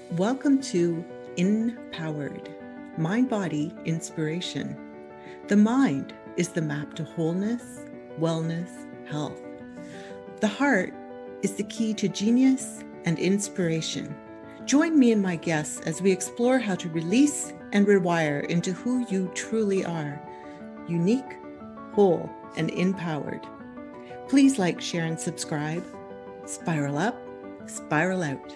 Welcome to Empowered, Mind-Body Inspiration. The mind is the map to wholeness, wellness, health. The heart is the key to genius and inspiration. Join me and my guests as we explore how to release and rewire into who you truly are, unique, whole, and empowered. Please like, share, and subscribe. Spiral up, spiral out.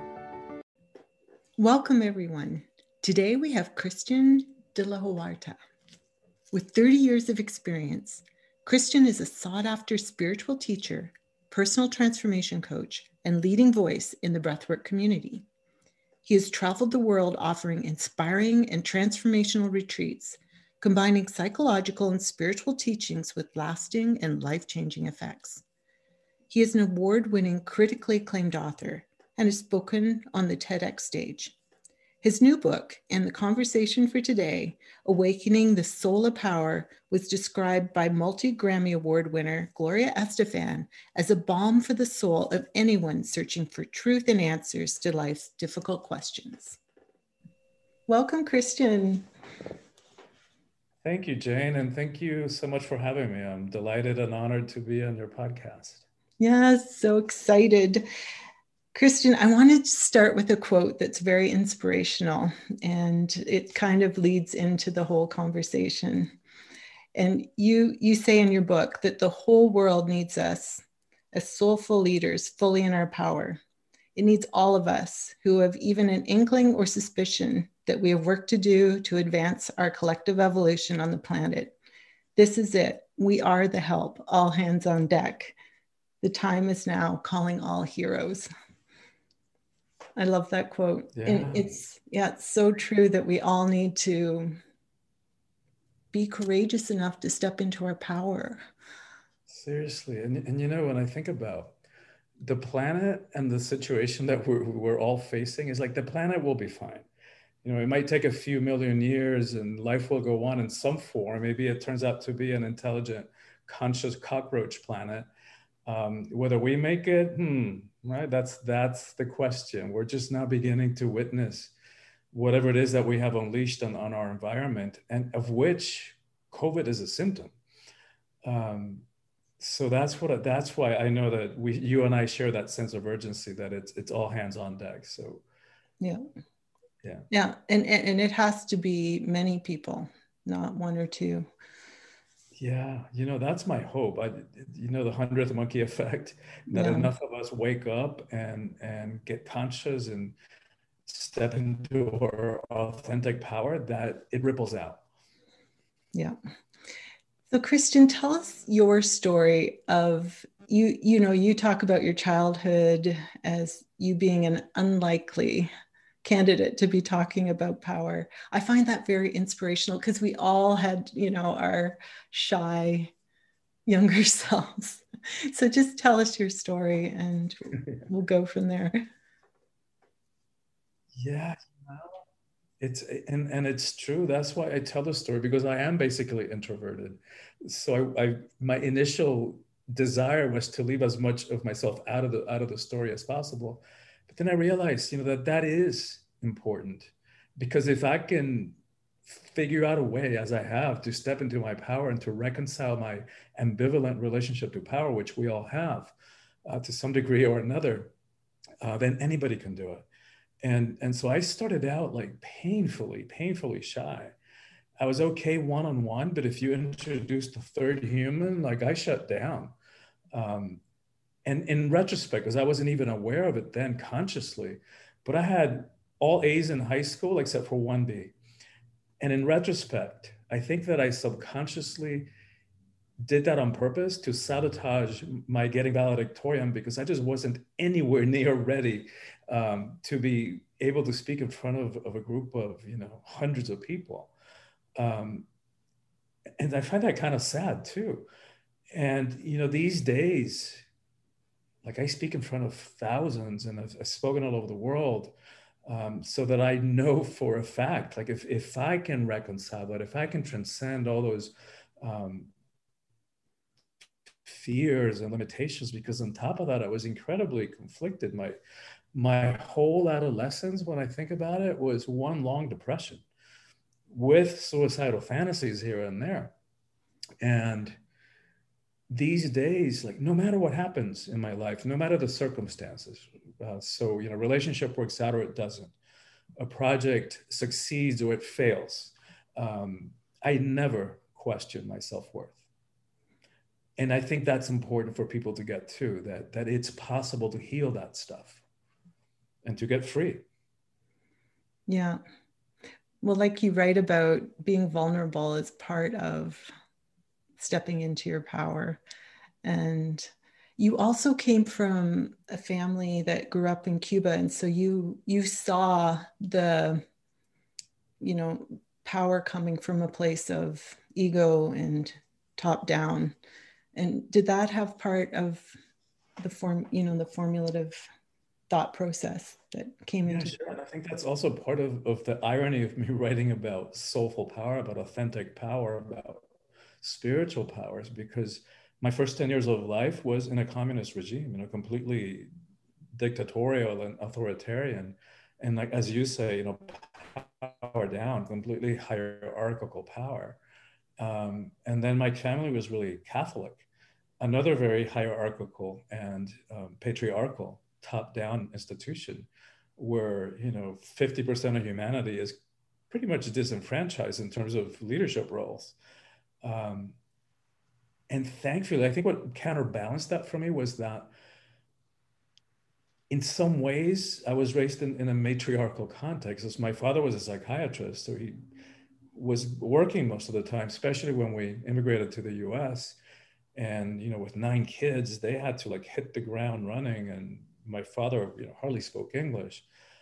Welcome, everyone. Today we have Christian de la Huerta. With 30 years of experience, Christian is a sought-after spiritual teacher, personal transformation coach, and leading voice in the breathwork community. He has traveled the world offering inspiring and transformational retreats, combining psychological and spiritual teachings with lasting and life-changing effects. He is an award-winning, critically acclaimed author and has spoken on the TEDx stage. His new book and the conversation for today, Awakening the Soul of Power, was described by multi-Grammy Award winner Gloria Estefan as a balm for the soul of anyone searching for truth and answers to life's difficult questions. Welcome, Christian. Thank you, Jane, and thank you so much for having me. I'm delighted and honored to be on your podcast. Yes, so excited. Christian, I wanted to start with a quote that's very inspirational, and it kind of leads into the whole conversation. And you say in your book that the whole world needs us as soulful leaders fully in our power. It needs all of us who have even an inkling or suspicion that we have work to do to advance our collective evolution on the planet. This is it. We are the help. All hands on deck. The time is now, calling all heroes. I love that quote. Yeah. And it's so true that we all need to be courageous enough to step into our power. Seriously. And you know, when I think about the planet and the situation that we're all facing, is like the planet will be fine. You know, it might take a few million years and life will go on in some form. Maybe it turns out to be an intelligent, conscious cockroach planet. Whether we make it, right? That's the question. We're just now beginning to witness whatever it is that we have unleashed on our environment, and of which COVID is a symptom. So that's why I know that you and I share that sense of urgency, that it's all hands on deck. So yeah, and it has to be many people, not one or two. Yeah, you know, that's my hope. The 100th monkey effect, that enough of us wake up and get conscious and step into our authentic power, that it ripples out. Yeah. So Christian, tell us your story of you talk about your childhood as you being an unlikely candidate to be talking about power. I find that very inspirational because we all had, our shy younger selves. So just tell us your story and we'll go from there. Yeah, it's true. That's why I tell the story, because I am basically introverted. So my initial desire was to leave as much of myself out of the story as possible. But then I realized, that is important, because if I can figure out a way, as I have, to step into my power and to reconcile my ambivalent relationship to power, which we all have to some degree or another, then anybody can do it. And so I started out like painfully shy. I was okay one-on-one, but if you introduced a third human, like, I shut down. And in retrospect, because I wasn't even aware of it then consciously, but I had all A's in high school except for one B. And in retrospect, I think that I subconsciously did that on purpose to sabotage my getting valedictorian, because I just wasn't anywhere near ready to be able to speak in front of a group of, hundreds of people. And I find that kind of sad too. And, these days, like, I speak in front of thousands, and I've spoken all over the world, so that I know for a fact, like, if I can reconcile that, if I can transcend all those fears and limitations, because on top of that, I was incredibly conflicted. my whole adolescence, when I think about it, was one long depression with suicidal fantasies here and there. And these days, like no matter what happens in my life, no matter the circumstances, so, relationship works out or it doesn't, a project succeeds or it fails, I never question my self-worth. And I think that's important for people to get too, that it's possible to heal that stuff and to get free. Yeah. Well, like you write about, being vulnerable is part of stepping into your power. And you also came from a family that grew up in Cuba. And so you saw the, power coming from a place of ego and top down. And did that have part of the the formulative thought process that came into? Sure. And I think that's also part of the irony of me writing about soulful power, about authentic power, about spiritual powers, because my first 10 years of life was in a communist regime, completely dictatorial and authoritarian. And like, as you say, power down, completely hierarchical power. And then my family was really Catholic, another very hierarchical and patriarchal top-down institution where 50% of humanity is pretty much disenfranchised in terms of leadership roles. And thankfully, I think what counterbalanced that for me was that in some ways I was raised in a matriarchal context, as my father was a psychiatrist, so he was working most of the time, especially when we immigrated to the US. And with 9 kids, they had to like hit the ground running, and my father hardly spoke English.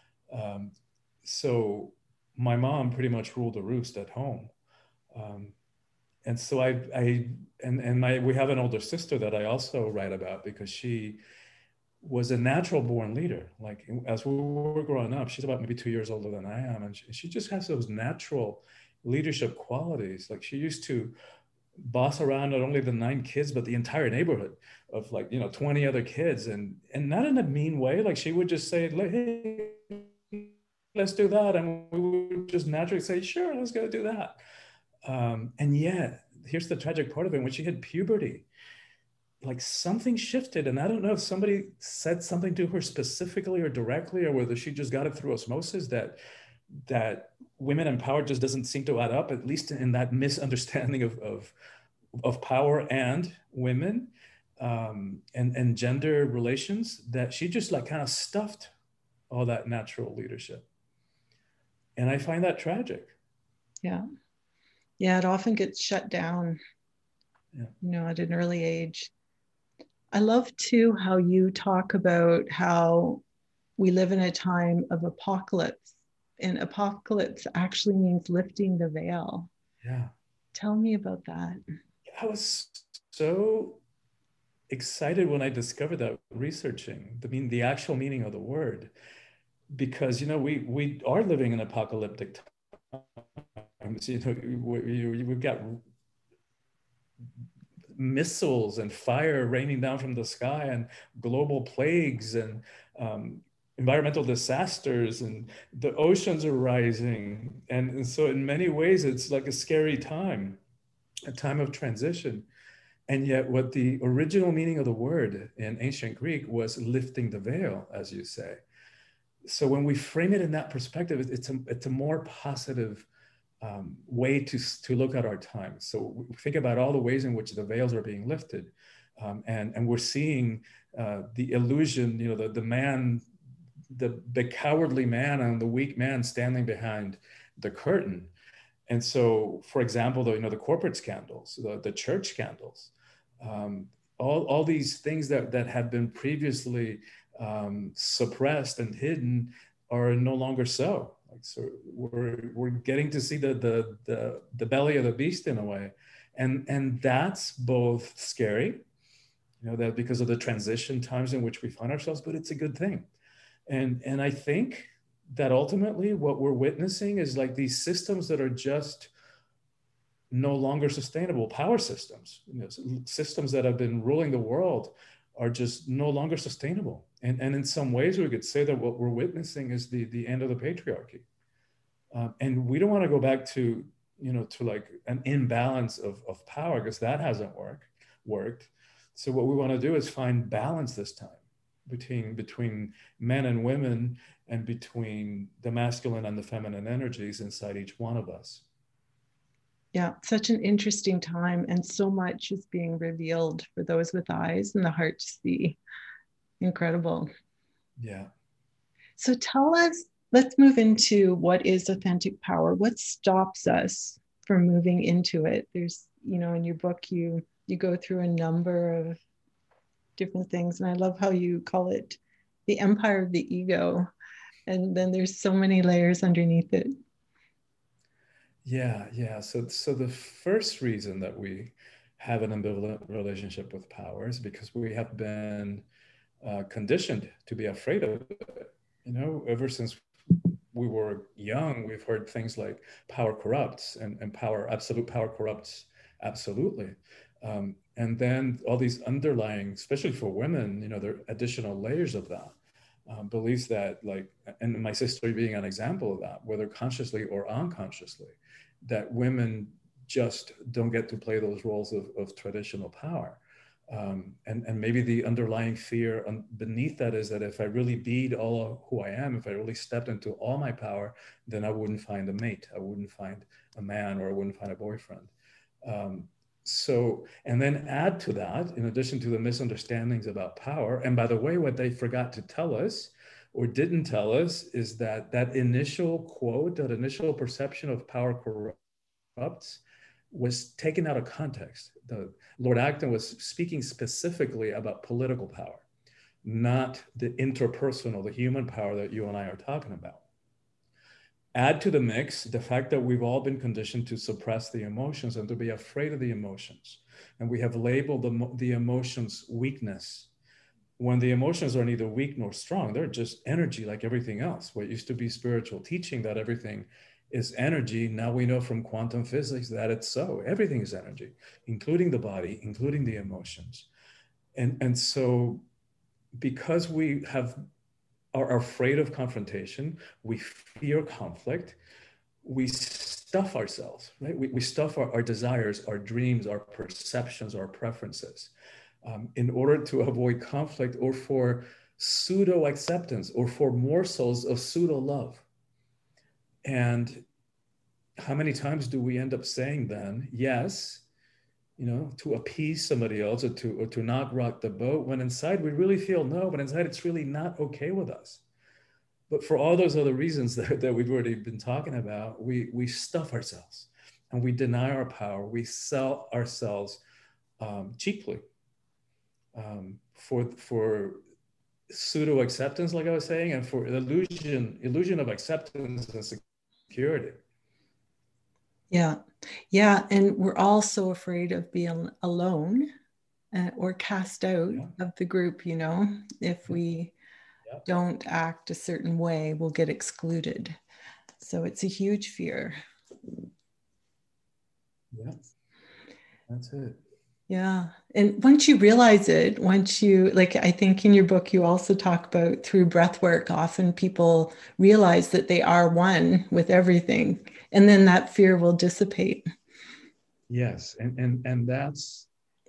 So my mom pretty much ruled the roost at home. And so we have an older sister that I also write about, because she was a natural born leader. Like as we were growing up, she's about maybe 2 years older than I am, and she just has those natural leadership qualities. Like she used to boss around not only the 9 kids, but the entire neighborhood of 20 other kids, and not in a mean way. Like she would just say, hey, let's do that. And we would just naturally say, sure, let's go do that. And yet, here's the tragic part of it. When she hit puberty, like something shifted. And I don't know if somebody said something to her specifically or directly, or whether she just got it through osmosis, that women in power just doesn't seem to add up, at least in that misunderstanding of power and women, and gender relations, that she just like kind of stuffed all that natural leadership. And I find that tragic. Yeah. Yeah, it often gets shut down, at an early age. I love too how you talk about how we live in a time of apocalypse, and apocalypse actually means lifting the veil. Yeah. Tell me about that. I was so excited when I discovered that, researching the actual meaning of the word, because we are living in apocalyptic times. We've got missiles and fire raining down from the sky, and global plagues, and environmental disasters, and the oceans are rising. And so in many ways, it's like a scary time, a time of transition. And yet what the original meaning of the word in ancient Greek was lifting the veil, as you say. So when we frame it in that perspective, it's a more positive way to look at our time. So think about all the ways in which the veils are being lifted. And we're seeing the illusion, the man, the cowardly man and the weak man standing behind the curtain. And so, for example, the corporate scandals, the church scandals, all these things that have been previously suppressed and hidden are no longer so. So we're getting to see the belly of the beast in a way, and that's both scary, that because of the transition times in which we find ourselves, but it's a good thing. And I think that ultimately what we're witnessing is like these systems that are just no longer sustainable, power systems, systems that have been ruling the world are just no longer sustainable. And in some ways, we could say that what we're witnessing is the end of the patriarchy. And we don't want to go back to, to like an imbalance of power, because that hasn't worked. So what we want to do is find balance this time between men and women, and between the masculine and the feminine energies inside each one of us. Yeah, such an interesting time, and so much is being revealed for those with eyes and the heart to see. Incredible. Yeah. So tell us, let's move into what is authentic power. What stops us from moving into it? There's, in your book, you go through a number of different things, and I love how you call it the empire of the ego. And then there's so many layers underneath it. Yeah. So the first reason that we have an ambivalent relationship with power is because we have been conditioned to be afraid of it. Ever since we were young, we've heard things like power corrupts, and absolute power corrupts absolutely. And then all these underlying, especially for women, there are additional layers of that. Beliefs that, like, and my sister being an example of that, whether consciously or unconsciously, that women just don't get to play those roles of traditional power. And maybe the underlying fear beneath that is that if I really be all of who I am, if I really stepped into all my power, then I wouldn't find a mate, I wouldn't find a man, or I wouldn't find a boyfriend. And then add to that, in addition to the misunderstandings about power, and by the way, what they forgot to tell us or didn't tell us is that initial quote, that initial perception of power corrupts, was taken out of context. Lord Acton was speaking specifically about political power, not the interpersonal, the human power that you and I are talking about. Add to the mix the fact that we've all been conditioned to suppress the emotions and to be afraid of the emotions. And we have labeled the emotions weakness, when the emotions are neither weak nor strong. They're just energy, like everything else. What used to be spiritual teaching, that everything is energy, now we know from quantum physics that it's so. Everything is energy, including the body, including the emotions. And so because we are afraid of confrontation, we fear conflict, we stuff ourselves, right? We stuff our desires, our dreams, our perceptions, our preferences, in order to avoid conflict, or for pseudo acceptance, or for morsels of pseudo love. And how many times do we end up saying then yes, to appease somebody else, or to not rock the boat, when inside we really feel no, but inside it's really not okay with us. But for all those other reasons that we've already been talking about, we stuff ourselves, and we deny our power. We sell ourselves cheaply, for pseudo acceptance, like I was saying, and for illusion of acceptance and security. Yeah. And we're all so afraid of being alone, or cast out of the group. If we don't act a certain way, we'll get excluded. So it's a huge fear. Yeah, that's it. Yeah. And once you realize it, like, I think in your book, you also talk about through breath work, often people realize that they are one with everything, and then that fear will dissipate. Yes. And that's,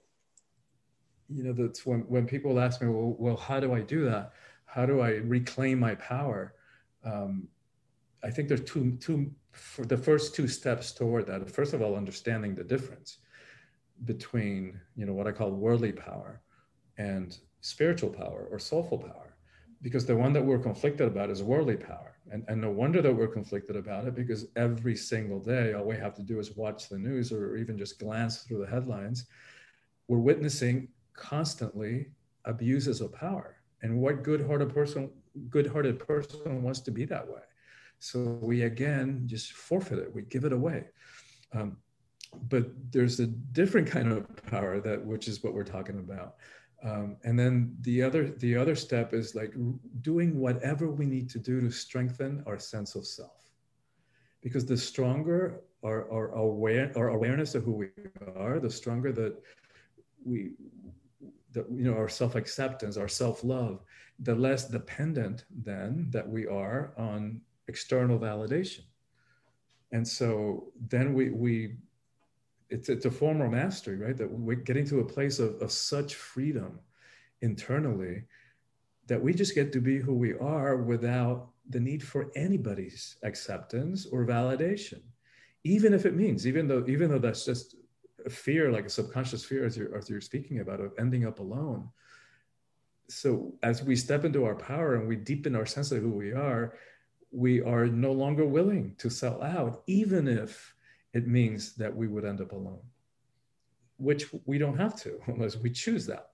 that's when people ask me, well, how do I do that? How do I reclaim my power? I think there's for the first two steps toward that. First of all, understanding the difference between, what I call worldly power and spiritual power or soulful power, because the one that we're conflicted about is worldly power. And no wonder that we're conflicted about it, because every single day, all we have to do is watch the news, or even just glance through the headlines. We're witnessing constantly abuses of power. And what good-hearted person wants to be that way? So we, again, just forfeit it. We give it away. But there's a different kind of power, which is what we're talking about. And then the other step is like doing whatever we need to do to strengthen our sense of self. Because the stronger our awareness of who we are, the stronger that our self-acceptance, our self-love, the less dependent then that we are on external validation. And so then it's a form of mastery, right? That we're getting to a place of such freedom internally that we just get to be who we are without the need for anybody's acceptance or validation, even if it means, even though that's just a fear, like a subconscious fear, as you're speaking about, of ending up alone. So as we step into our power and we deepen our sense of who we are no longer willing to sell out, even if it means that we would end up alone, which we don't have to unless we choose that.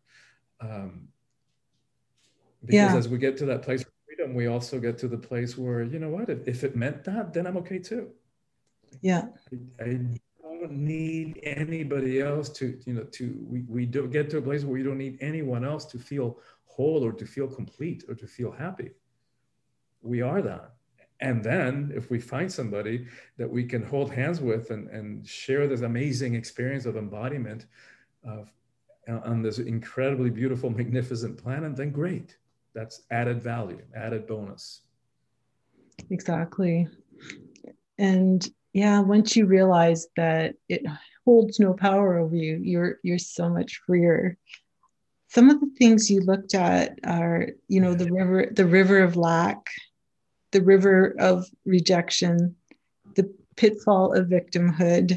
Because as we get to that place of freedom, we also get to the place where, you know what, if it meant that, then I'm okay too. Yeah. I don't need anybody else we don't get to a place where we don't need anyone else to feel whole or to feel complete or to feel happy. We are that. And then if we find somebody that we can hold hands with and share this amazing experience of embodiment on this incredibly beautiful, magnificent planet, then great. That's added value, added bonus. Exactly. And yeah, once you realize that it holds no power over you, you're so much freer. Some of the things you looked at are, the river of lack, the river of rejection, the pitfall of victimhood,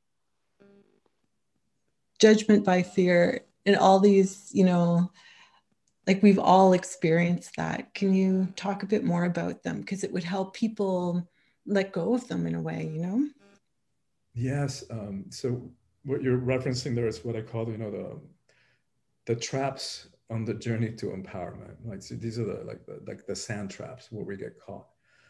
judgment by fear, and all these, like we've all experienced that. Can you talk a bit more about them? Because it would help people let go of them in a way, Yes. So what you're referencing there is what I call, the traps on the journey to empowerment. Like, so these are the sand traps where we get caught.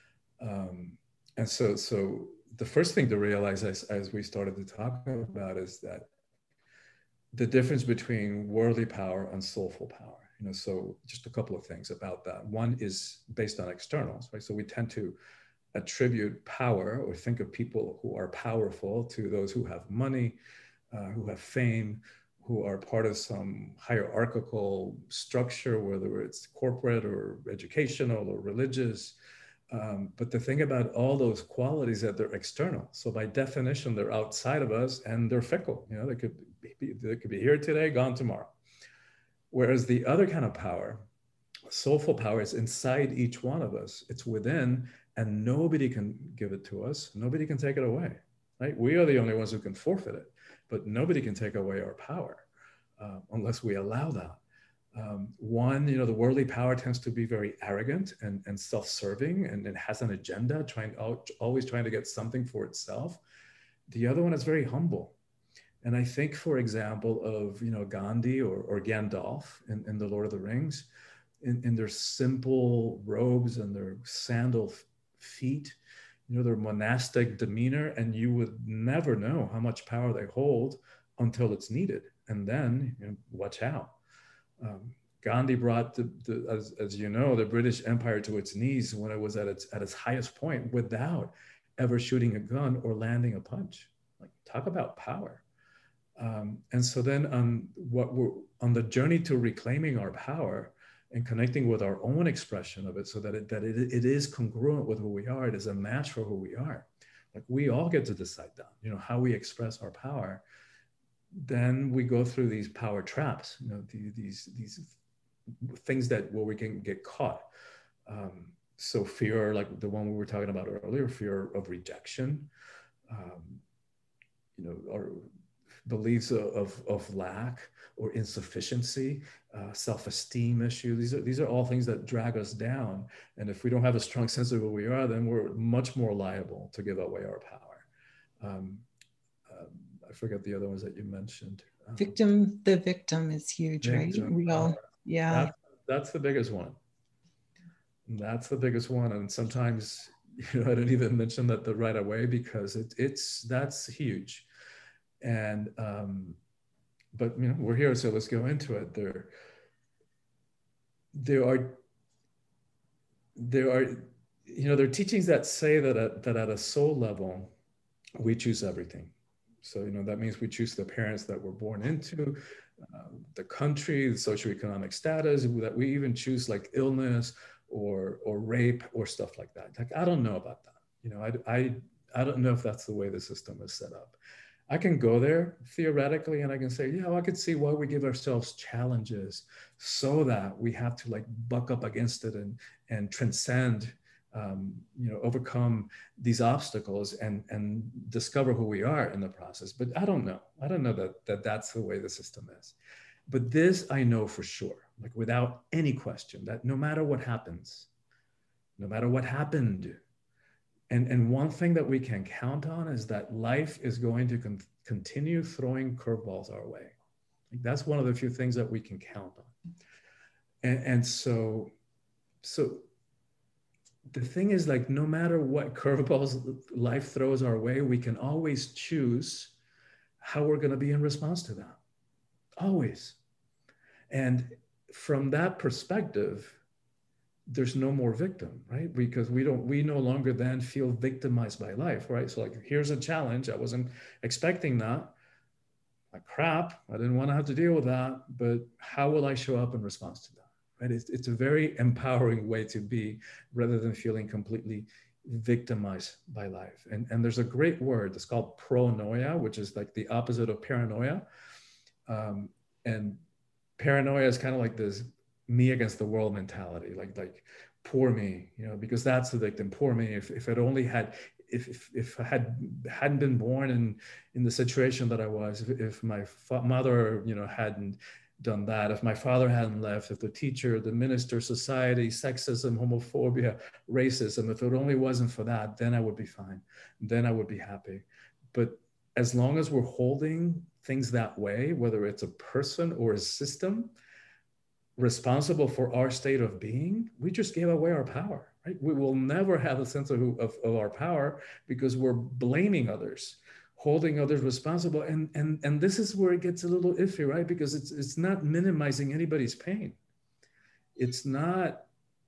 And so the first thing to realize as we started to talk about is that the difference between worldly power and soulful power. So just a couple of things about that. One is based on externals, right? So we tend to attribute power or think of people who are powerful to those who have money, who have fame, who are part of some hierarchical structure, whether it's corporate or educational or religious. But the thing about all those qualities that they're external. So by definition, they're outside of us and they're fickle. They could be here today, gone tomorrow. Whereas the other kind of power, soulful power, is inside each one of us. It's within, and nobody can give it to us. Nobody can take it away, right? We are the only ones who can forfeit it, but nobody can take away our power unless we allow that. The worldly power tends to be very arrogant and self-serving, and it has an agenda, always trying to get something for itself. The other one is very humble. And I think, for example, of Gandhi or Gandalf in The Lord of the Rings, in their simple robes and their sandal feet, their monastic demeanor, and you would never know how much power they hold until it's needed. And then watch out. Gandhi brought as you know, the British Empire to its knees when it was at its highest point without ever shooting a gun or landing a punch. Like, talk about power. And so then on the journey to reclaiming our power and connecting with our own expression of it, so that it is congruent with who we are, it is a match for who we are. Like, we all get to decide that, how we express our power. Then we go through these power traps, these things where we can get caught. So fear, like the one we were talking about earlier, fear of rejection, our beliefs of lack or insufficiency, self-esteem issues. These are all things that drag us down. And if we don't have a strong sense of who we are, then we're much more liable to give away our power. I forget the other ones that you mentioned. The victim is huge, right? We all, yeah. That's the biggest one. That's the biggest one. And sometimes, I didn't even mention that right away because that's huge. And, but we're here, so let's go into it. There are teachings that say that at a soul level, we choose everything. So, that means we choose the parents that we're born into. the country, the socioeconomic status, that we even choose like illness or rape or stuff like that. Like, I don't know about that. You know, I don't know if that's the way the system is set up. I can go there theoretically and I can say, yeah, well, I could see why we give ourselves challenges so that we have to like buck up against it and transcend, you know, overcome these obstacles and discover who we are in the process. But I don't know. I don't know that that's the way the system is. But this I know for sure, like without any question, that no matter what happens, no matter what happened, and one thing that we can count on is that life is going to continue throwing curveballs our way. Like, that's one of the few things that we can count on. And so the thing is, like, no matter what curveballs life throws our way, we can always choose how we're going to be in response to that. Always. And from that perspective, there's no more victim, right? Because we no longer then feel victimized by life, right? So like, here's a challenge. I wasn't expecting that. Like, crap, I didn't want to have to deal with that, but how will I show up in response to that, right? It's a very empowering way to be, rather than feeling completely victimized by life. And there's a great word, it's called pronoia, which is like the opposite of paranoia. And paranoia is kind of like this me against the world mentality, like poor me, you know, because that's the victim. Poor me. If it only had, if I hadn't been born in the situation that I was, if my mother, you know, hadn't done that, if my father hadn't left, if the teacher, the minister, society, sexism, homophobia, racism, if it only wasn't for that, then I would be fine. Then I would be happy. But as long as we're holding things that way, whether it's a person or a system responsible for our state of being, we just gave away our power, right? We will never have a sense of our power because we're blaming others, holding others responsible. And this is where it gets a little iffy, right? Because it's not minimizing anybody's pain. It's not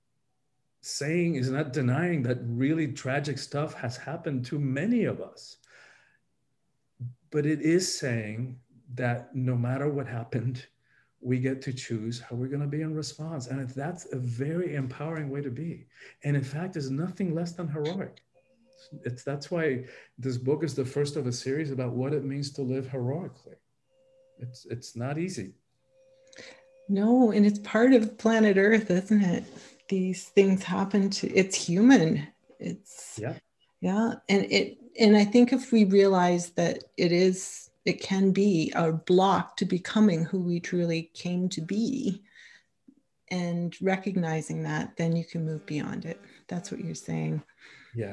denying that really tragic stuff has happened to many of us. But it is saying that no matter what happened, we get to choose how we're going to be in response. And that's a very empowering way to be. And in fact, is nothing less than heroic. That's why this book is the first of a series about what it means to live heroically. It's not easy. No, and it's part of planet Earth, isn't it? These things happen it's human. Yeah. And I think if we realize that it can be our block to becoming who we truly came to be, and recognizing that, then you can move beyond it. That's what you're saying. Yeah.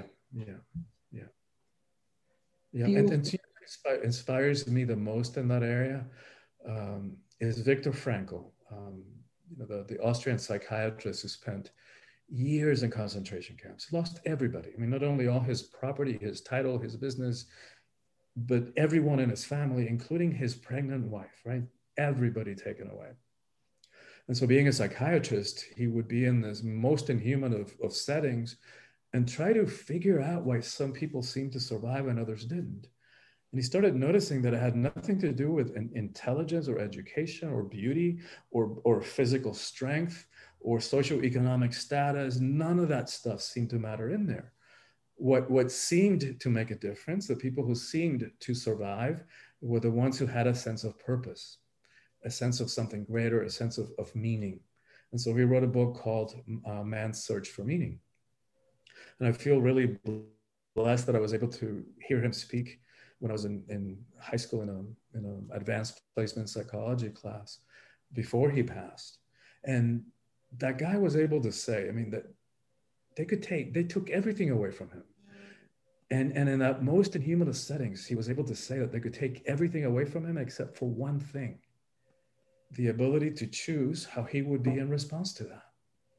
And inspires me the most in that area is Viktor Frankl, you know, the Austrian psychiatrist who spent years in concentration camps. He lost everybody. I mean, not only all his property, his title, his business, but everyone in his family, including his pregnant wife, right? Everybody taken away. And so being a psychiatrist, he would be in this most inhuman of settings and try to figure out why some people seemed to survive and others didn't. And he started noticing that it had nothing to do with intelligence or education or beauty or physical strength or socioeconomic status. None of that stuff seemed to matter in there. What seemed to make a difference, the people who seemed to survive, were the ones who had a sense of purpose, a sense of something greater, a sense of meaning. And so he wrote a book called Man's Search for Meaning. And I feel really blessed that I was able to hear him speak when I was in high school in an advanced placement psychology class before he passed. And that guy was able to say, I mean, that they took everything away from him. And in that most inhuman of settings, he was able to say that they could take everything away from him except for one thing: the ability to choose how he would be in response to that.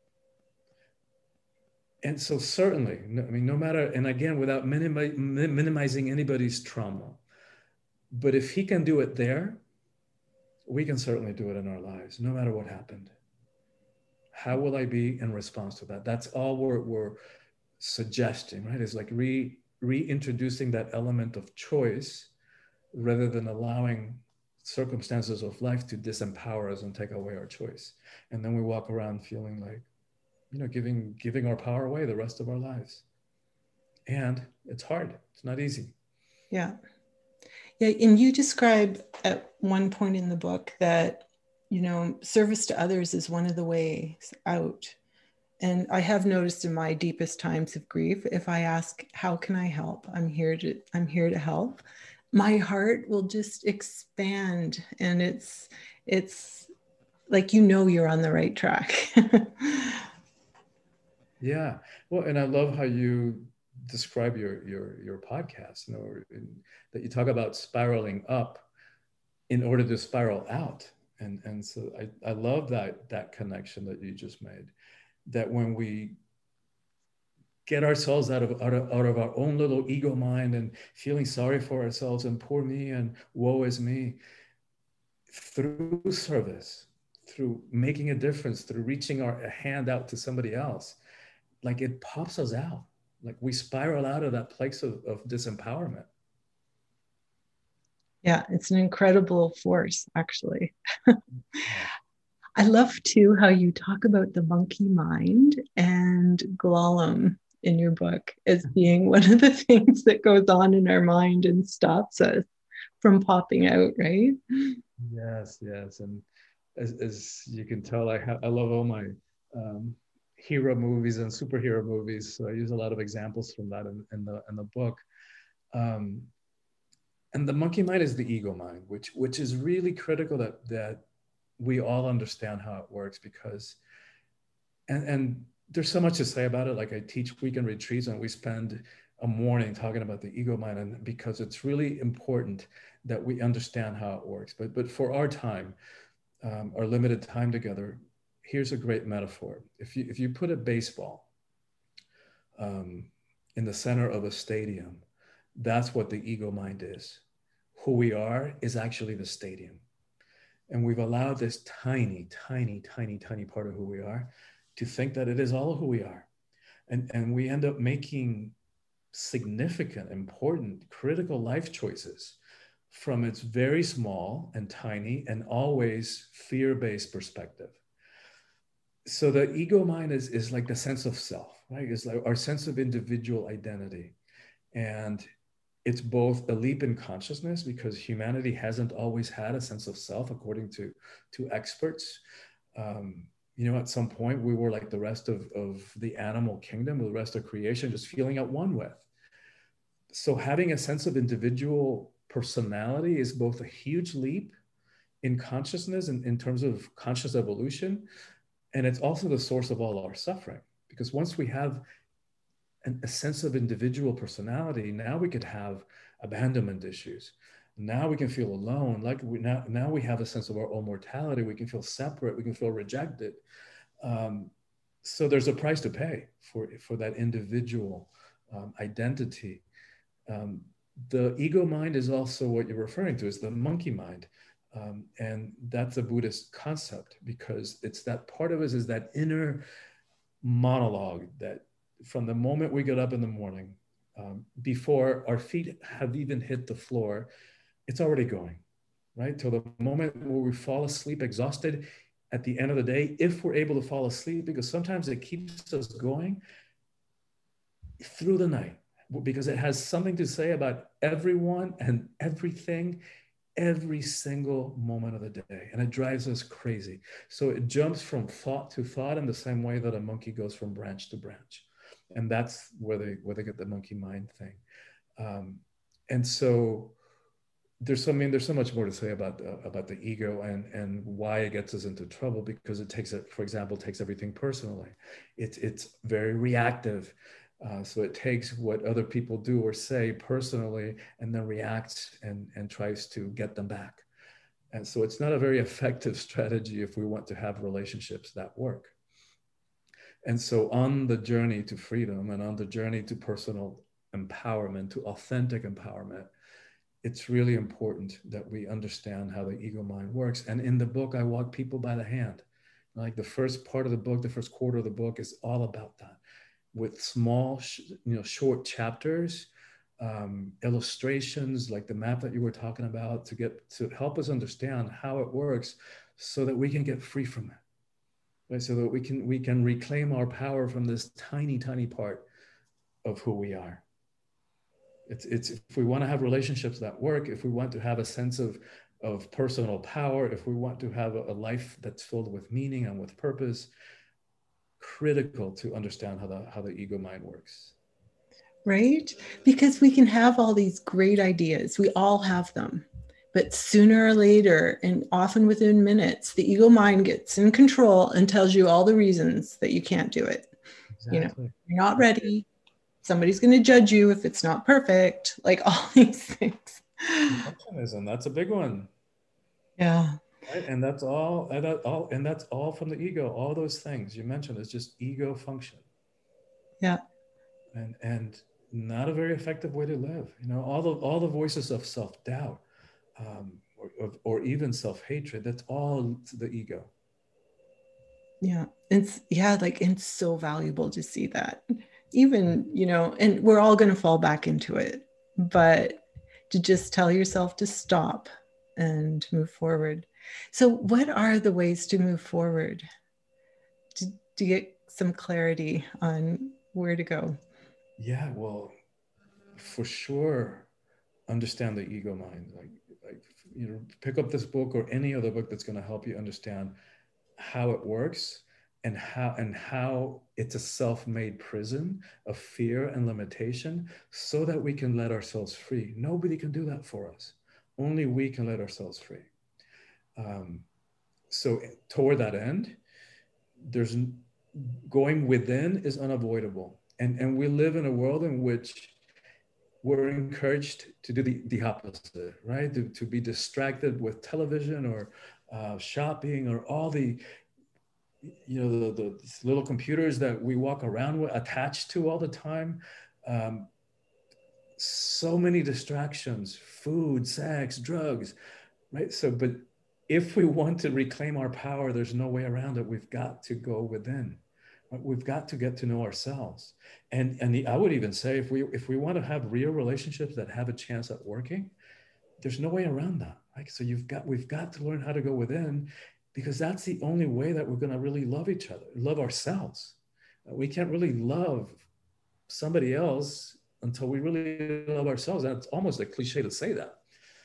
And so certainly, I mean, no matter, and again, without minimizing anybody's trauma, but if he can do it there, we can certainly do it in our lives, no matter what happened. How will I be in response to that? That's all we're suggesting, right? It's like reintroducing that element of choice rather than allowing circumstances of life to disempower us and take away our choice. And then we walk around feeling like, giving our power away the rest of our lives. And it's hard. It's not easy. Yeah. Yeah. And you describe at one point in the book that, service to others is one of the ways out. And I have noticed in my deepest times of grief, if I ask, how can I help? I'm here to help. My heart will just expand, and it's like, you're on the right track. Yeah. Well, and I love how you describe your podcast, that you talk about spiraling up in order to spiral out. And so I love that connection that you just made, that when we get ourselves out of our own little ego mind and feeling sorry for ourselves and poor me and woe is me, through service, through making a difference, through reaching our hand out to somebody else, like it pops us out. Like we spiral out of that place of disempowerment. Yeah, it's an incredible force, actually. I love too how you talk about the monkey mind and Glallam in your book as being one of the things that goes on in our mind and stops us from popping out, right? Yes. And as you can tell, I love all my hero movies and superhero movies. So I use a lot of examples from that in the book. And the monkey mind is the ego mind, which is really critical that we all understand how it works, because and there's so much to say about it. Like I teach weekend retreats and we spend a morning talking about the ego mind, and because it's really important that we understand how it works. But for our time, our limited time together, here's a great metaphor. If you put a baseball in the center of a stadium, that's what the ego mind is. Who we are is actually the stadium. And we've allowed this tiny, tiny, tiny, tiny part of who we are to think that it is all of who we are. And we end up making significant, important, critical life choices from its very small and tiny and always fear-based perspective. So the ego mind is like the sense of self, right? It's like our sense of individual identity. And it's both a leap in consciousness, because humanity hasn't always had a sense of self, according to experts. At some point we were like the rest of the animal kingdom, the rest of creation, just feeling at one with. So having a sense of individual personality is both a huge leap in consciousness and in terms of conscious evolution. And it's also the source of all our suffering, because once we have a sense of individual personality, now we could have abandonment issues. Now we can feel alone. Like now we have a sense of our own mortality. We can feel separate. We can feel rejected. So there's a price to pay for that individual identity. The ego mind is also what you're referring to, is the monkey mind. And that's a Buddhist concept, because it's that part of us is that inner monologue that from the moment we get up in the morning, before our feet have even hit the floor, it's already going, right? Till the moment where we fall asleep exhausted at the end of the day, if we're able to fall asleep, because sometimes it keeps us going through the night, because it has something to say about everyone and everything every single moment of the day, and it drives us crazy. So it jumps from thought to thought in the same way that a monkey goes from branch to branch, and that's where they get the monkey mind thing. And so there's so much more to say about the ego and why it gets us into trouble, because it takes it, for example, takes everything personally. It's very reactive. So it takes what other people do or say personally, and then reacts and tries to get them back. And so it's not a very effective strategy if we want to have relationships that work. And so on the journey to freedom and on the journey to personal empowerment, to authentic empowerment, it's really important that we understand how the ego mind works. And in the book, I walk people by the hand. Like the first part of the book, the first quarter of the book is all about that, with small, short chapters illustrations like the map that you were talking about to help us understand how it works so that we can get free from it, right? So that we can reclaim our power from this tiny, tiny part of who we are. It's if we want to have relationships that work, if we want to have a sense of personal power, if we want to have a life that's filled with meaning and with purpose, critical to understand how the ego mind works. Right? Because we can have all these great ideas. We all have them. But sooner or later, and often within minutes, the ego mind gets in control and tells you all the reasons that you can't do it. Exactly. You know, you're not ready. Somebody's going to judge you if it's not perfect, like all these things. Perfectionism, that's a big one. Yeah. Right? And that's all from the ego. All those things you mentioned is just ego function. Yeah. And not a very effective way to live. You know, all the voices of self-doubt, or even self-hatred, that's all the ego. Yeah. It's so valuable to see that. Even, and we're all going to fall back into it, but to just tell yourself to stop and move forward. So what are the ways to move forward to get some clarity on where to go? Yeah, well, for sure, understand the ego mind. Like pick up this book or any other book that's going to help you understand how it works and how it's a self-made prison of fear and limitation, so that we can let ourselves free. Nobody can do that for us. Only we can let ourselves free. So toward that end, there's going within is unavoidable. And we live in a world in which we're encouraged to do the opposite, right? To be distracted with television or shopping or all the little computers that we walk around with, attached to all the time. So many distractions, food, sex, drugs, right? So, but if we want to reclaim our power, there's no way around it. We've got to go within. We've got to get to know ourselves. And I would even say if we want to have real relationships that have a chance at working, there's no way around that. Right? So we've got to learn how to go within, because that's the only way that we're going to really love each other, love ourselves. We can't really love somebody else until we really love ourselves. And it's almost a cliche to say that.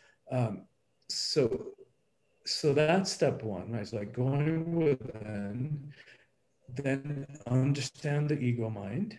So that's step one, right? It's like going within, then understand the ego mind.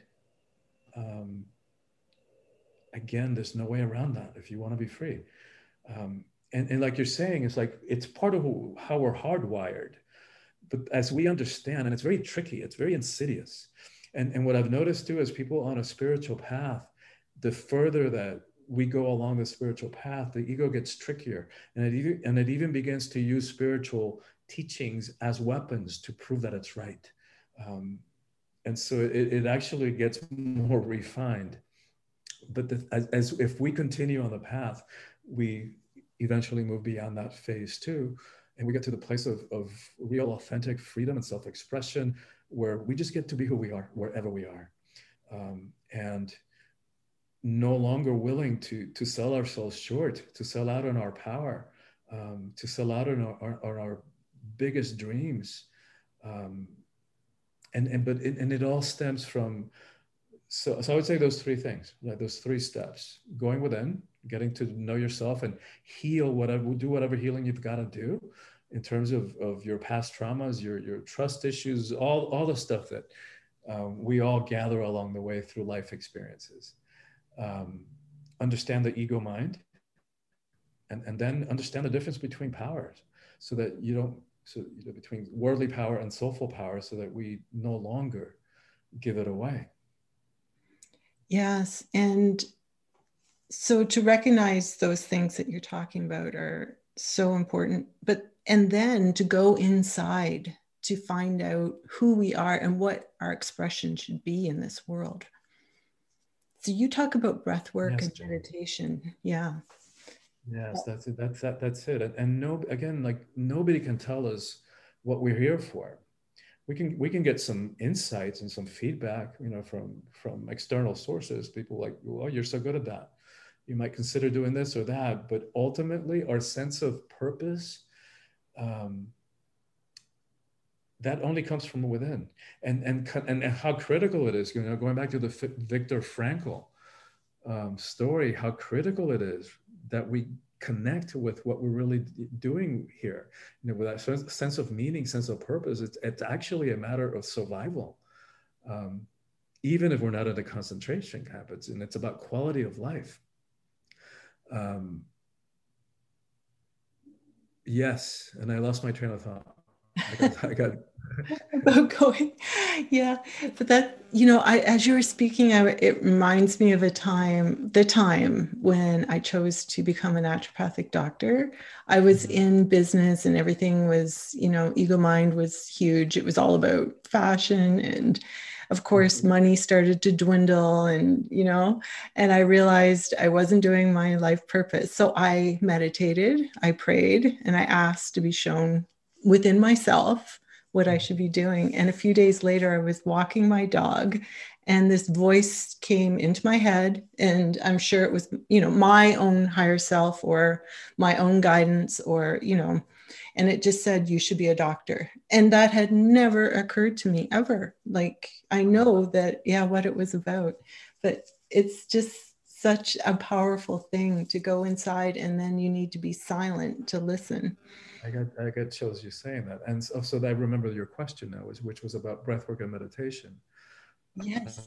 Again, there's no way around that if you want to be free. And like you're saying, it's like, it's part of how we're hardwired. But as we understand, and it's very tricky, it's very insidious. And what I've noticed too is people on a spiritual path, the further that we go along the spiritual path, the ego gets trickier, and it even begins to use spiritual teachings as weapons to prove that it's right. And so it actually gets more refined. But as if we continue on the path, we eventually move beyond that phase too, and we get to the place of real authentic freedom and self-expression, where we just get to be who we are wherever we are, and no longer willing to sell ourselves short, to sell out on our power, to sell out on our biggest dreams. But it all stems from, so I would say those three things, like those three steps: going within, getting to know yourself and do whatever healing you've got to do in terms of your past traumas, your trust issues, all the stuff that we all gather along the way through life experiences. Understand the ego mind, and then understand the difference between powers, so that between worldly power and soulful power, so that we no longer give it away. Yes. And so to recognize those things that you're talking about are so important, and then to go inside to find out who we are and what our expression should be in this world. So you talk about breath work, yes, and meditation. Yeah. Yes, that's it. That's it. And nobody can tell us what we're here for. We can get some insights and some feedback, from external sources. People like, "Oh, you're so good at that." You might consider doing this or that, but ultimately our sense of purpose, that only comes from within. And how critical it is, you know, going back to the Viktor Frankl story, how critical it is that we connect with what we're really doing here. You know, with that sense of meaning, sense of purpose, it's actually a matter of survival. Even if we're not at a concentration camp, and it's about quality of life. Yes, and I lost my train of thought. I got About going, yeah, but that, you know, as you were speaking, it reminds me of the time when I chose to become a naturopathic doctor. I was in business and everything was, you know, Ego Mind was huge. It was all about fashion, and of course money started to dwindle, and, you know, and I realized I wasn't doing my life purpose. So I meditated, I prayed, and I asked to be shown within myself what I should be doing. And a few days later, I was walking my dog, and this voice came into my head. And I'm sure it was, you know, my own higher self or my own guidance, or, you know, and it just said, you should be a doctor. And that had never occurred to me ever. Like, I know that, yeah, what it was about, but it's just such a powerful thing to go inside, and then you need to be silent to listen. I got chills you saying that. And so I remember your question now, which was about breathwork and meditation. Yes.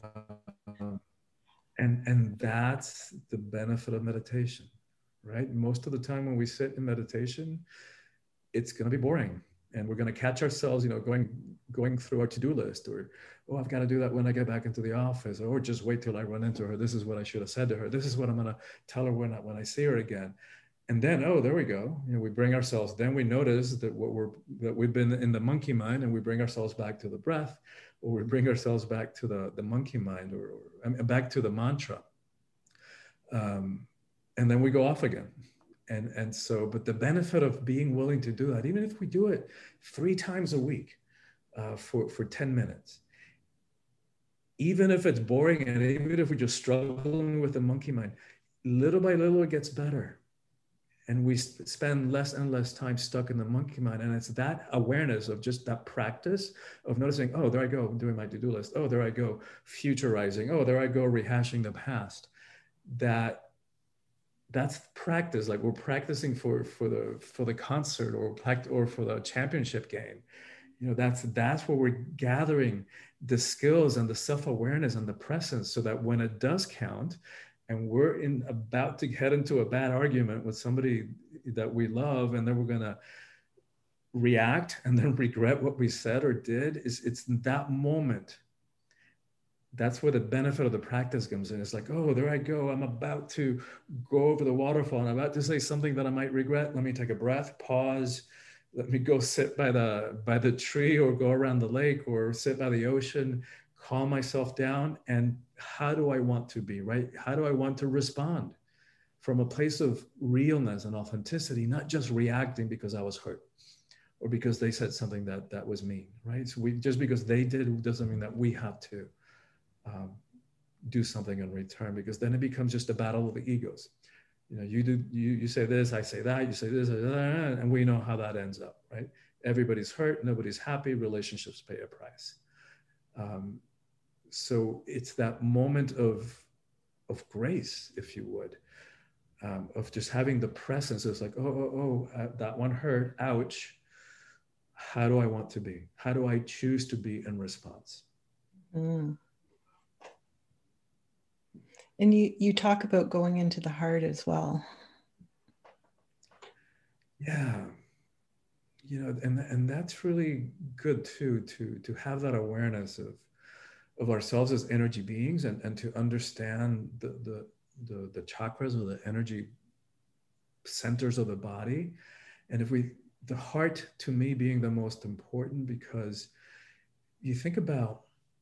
And that's the benefit of meditation, right? Most of the time when we sit in meditation, it's going to be boring, and we're going to catch ourselves, you know, going through our to-do list, or, oh, I've got to do that when I get back into the office, or just wait till I run into her. This is what I should have said to her. This is what I'm going to tell her when I see her again. And then, oh, there we go. You know, we bring ourselves, then we notice that we've been in the monkey mind, and we bring ourselves back to the breath, or we bring ourselves back to the monkey mind, or back to the mantra. And then we go off again. And so, but the benefit of being willing to do that, even if we do it 3 times a week for 10 minutes, even if it's boring, and even if we're just struggling with the monkey mind, little by little it gets better. And we spend less and less time stuck in the monkey mind. And it's that awareness of just that practice of noticing, oh, there I go doing my to-do list. Oh, there I go futurizing. Oh, there I go rehashing the past. That's practice. Like we're practicing for the concert, or for the championship game. You know, that's where we're gathering the skills and the self-awareness and the presence, so that when it does count, and we're about to head into a bad argument with somebody that we love, and then we're going to react and then regret what we said or did, it's that moment. That's where the benefit of the practice comes in. It's like, oh, there I go. I'm about to go over the waterfall, and I'm about to say something that I might regret. Let me take a breath, pause. Let me go sit by the tree, or go around the lake, or sit by the ocean, calm myself down. And how do I want to be, right? How do I want to respond from a place of realness and authenticity, not just reacting because I was hurt, or because they said something that was mean, right? So just because they did doesn't mean that we have to do something in return, because then it becomes just a battle of the egos. You know, you say this, I say that, you say this, and we know how that ends up, right? Everybody's hurt, nobody's happy, relationships pay a price. So it's that moment of grace, if you would, of just having the presence. It's like, that one hurt, ouch. How do I want to be? How do I choose to be in response? Mm. And you talk about going into the heart as well. Yeah. You know, and that's really good too, to have that awareness of ourselves as energy beings, and to understand the chakras, or the energy centers of the body. And the heart, to me, being the most important, because you think about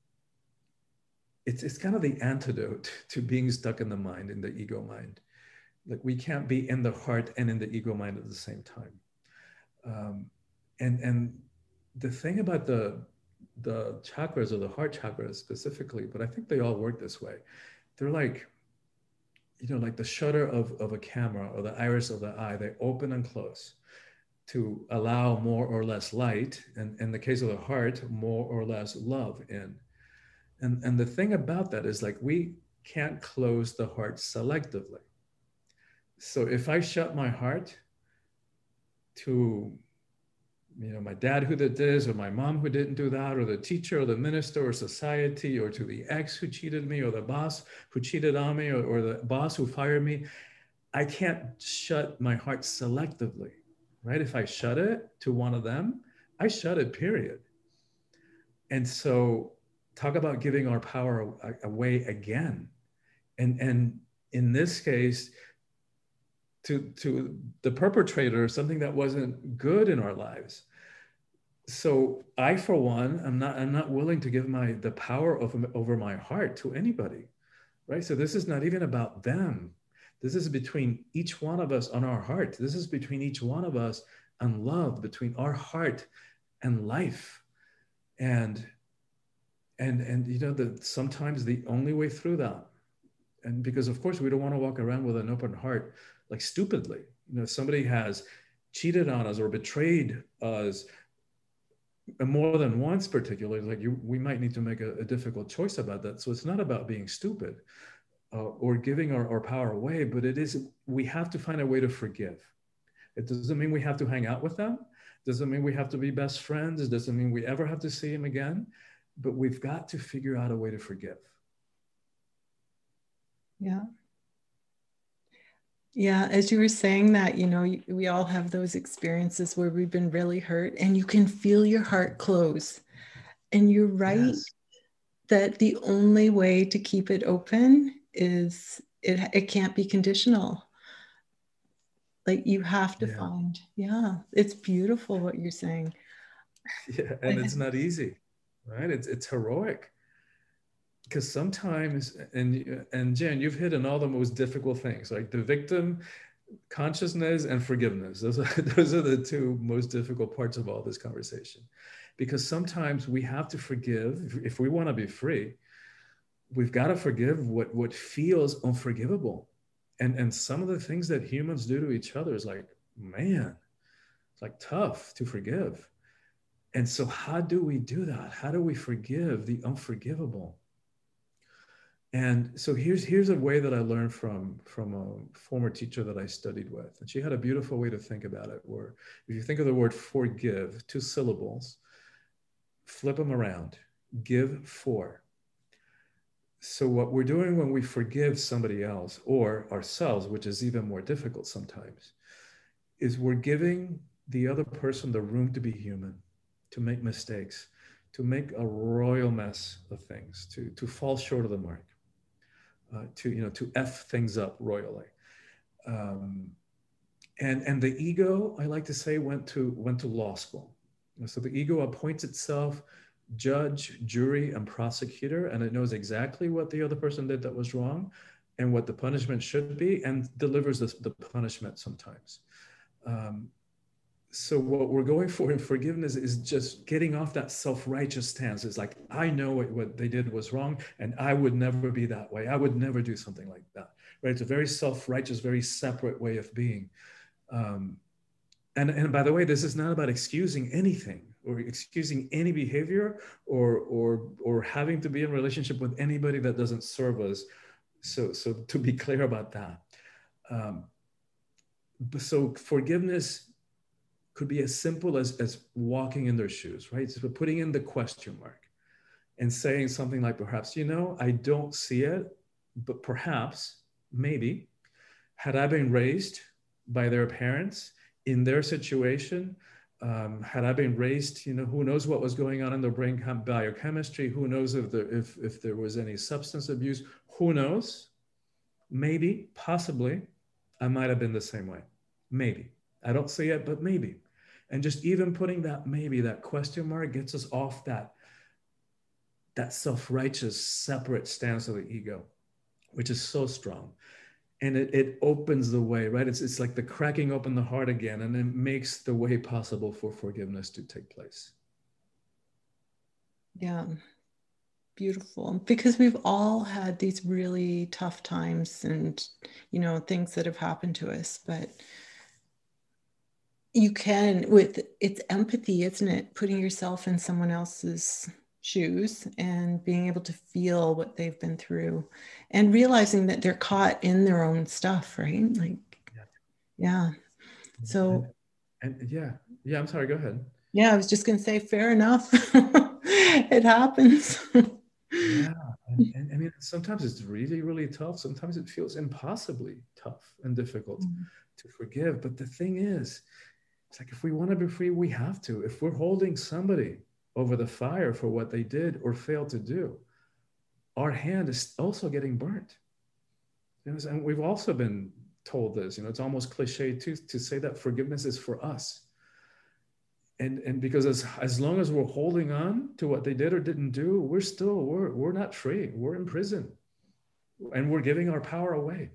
it's kind of the antidote to being stuck in the mind, in the ego mind. Like we can't be in the heart and in the ego mind at the same time. And the thing about the chakras, or the heart chakras specifically, but I think they all work this way. They're like like the shutter of a camera or the iris of the eye, they open and close to allow more or less light, and in the case of the heart, more or less love in. And the thing about that is, like, we can't close the heart selectively. So if I shut my heart to, my dad who did this, or my mom who didn't do that, or the teacher or the minister or society, or to the ex who cheated me, or the boss who cheated on me, or the boss who fired me, I can't shut my heart selectively, right? If I shut it to one of them, I shut it, period. And so talk about giving our power away again. And in this case, to the perpetrator, something that wasn't good in our lives. So I, for one, I'm not willing to give the power over my heart to anybody, right? So this is not even about them. This is between each one of us on our heart. This is between each one of us and love, between our heart and life. And that sometimes the only way through that, and because of course we don't want to walk around with an open heart, like, stupidly. If somebody has cheated on us or betrayed us, and more than once, particularly, like, we might need to make a difficult choice about that. So it's not about being stupid or giving our power away, but we have to find a way to forgive. It doesn't mean we have to hang out with them. Doesn't mean we have to be best friends. It doesn't mean we ever have to see them again, but we've got to figure out a way to forgive. Yeah. Yeah, as you were saying that, we all have those experiences where we've been really hurt, and you can feel your heart close. And you're right, yes, that the only way to keep it open is it can't be conditional. Like, you have to find, it's beautiful what you're saying. Yeah, and it's not easy, right? It's heroic. Because sometimes, and Jen, you've hit on all the most difficult things, like the victim consciousness and forgiveness. Those are the two most difficult parts of all this conversation. Because sometimes we have to forgive. If we want to be free, we've got to forgive what feels unforgivable. And some of the things that humans do to each other is like, man, it's like tough to forgive. And so how do we do that? How do we forgive the unforgivable? And so here's a way that I learned from a former teacher that I studied with. And she had a beautiful way to think about it, where if you think of the word forgive, 2 syllables, flip them around, give for. So what we're doing when we forgive somebody else or ourselves, which is even more difficult sometimes, is we're giving the other person the room to be human, to make mistakes, to make a royal mess of things, to fall short of the mark. To F things up royally. And the ego, I like to say, went to law school. So the ego appoints itself judge, jury, and prosecutor, and it knows exactly what the other person did that was wrong and what the punishment should be, and delivers the punishment sometimes. So what we're going for in forgiveness is just getting off that self-righteous stance. It's like, I know what they did was wrong, and I would never be that way. I would never do something like that, right? It's a very self-righteous, very separate way of being. And by the way, this is not about excusing anything or excusing any behavior or having to be in a relationship with anybody that doesn't serve us. So to be clear about that. So forgiveness could be as simple as walking in their shoes, right? So putting in the question mark and saying something like, perhaps, I don't see it, but perhaps, maybe, had I been raised by their parents in their situation, had I been raised, who knows what was going on in their brain biochemistry, who knows if there was any substance abuse, who knows? Maybe, possibly, I might have been the same way. Maybe. I don't see it, but maybe. And just even putting that maybe, that question mark, gets us off that self-righteous, separate stance of the ego, which is so strong. And it opens the way, right? It's like the cracking open the heart again, and it makes the way possible for forgiveness to take place. Yeah. beautiful, because we've all had these really tough times and, you know, things that have happened to us, but you can, with it's empathy, isn't it? Putting yourself in someone else's shoes and being able to feel what they've been through and realizing that they're caught in their own stuff, right? Like, yeah. So, and yeah, I'm sorry, go ahead. yeah, I was just going to say, fair enough. It happens. Yeah. And I mean, sometimes it's really, really tough. Sometimes it feels impossibly tough and difficult to forgive. But the thing is, it's like if we want to be free, we have to. If we're holding somebody over the fire for what they did or failed to do, our hand is also getting burnt. And we've also been told this, it's almost cliche to say that forgiveness is for us. And because as long as we're holding on to what they did or didn't do, we're not free. We're in prison, and we're giving our power away.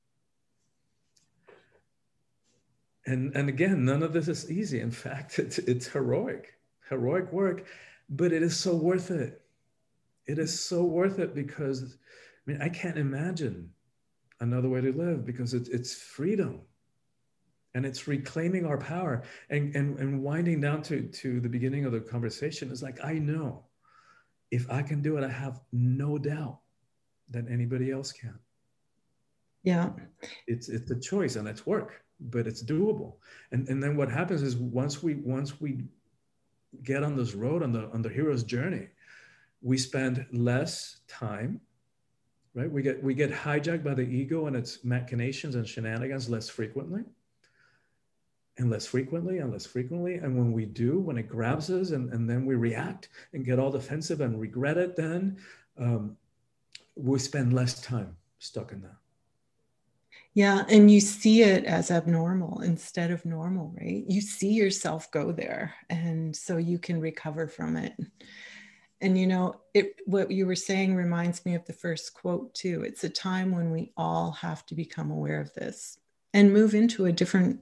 And again, none of this is easy. In fact, it's heroic work, but it is so worth it. It is so worth it because, I mean, I can't imagine another way to live, because it's freedom. And it's reclaiming our power, and winding down to the beginning of the conversation is like, I know if I can do it, I have no doubt that anybody else can. Yeah. It's a choice and it's work, but it's doable. And then what happens is once we get on this road, on the hero's journey, we spend less time, right? We get hijacked by the ego and its machinations and shenanigans less frequently. And less frequently and less frequently. And when we do, when it grabs us and then we react and get all defensive and regret it, then we spend less time stuck in that. Yeah. And you see it as abnormal instead of normal, right? You see yourself go there. And so you can recover from it. And, what you were saying reminds me of the first quote, too. It's a time when we all have to become aware of this and move into a different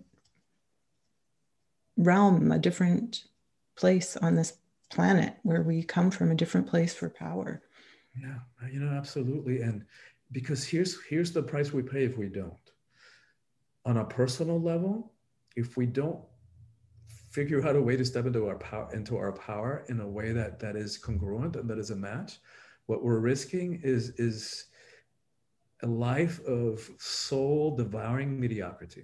realm, a different place on this planet, where we come from a different place for power. Yeah, absolutely. And because here's the price we pay if we don't. On a personal level, if we don't figure out a way to step into our power in a way that is congruent and that is a match, what we're risking is a life of soul devouring mediocrity.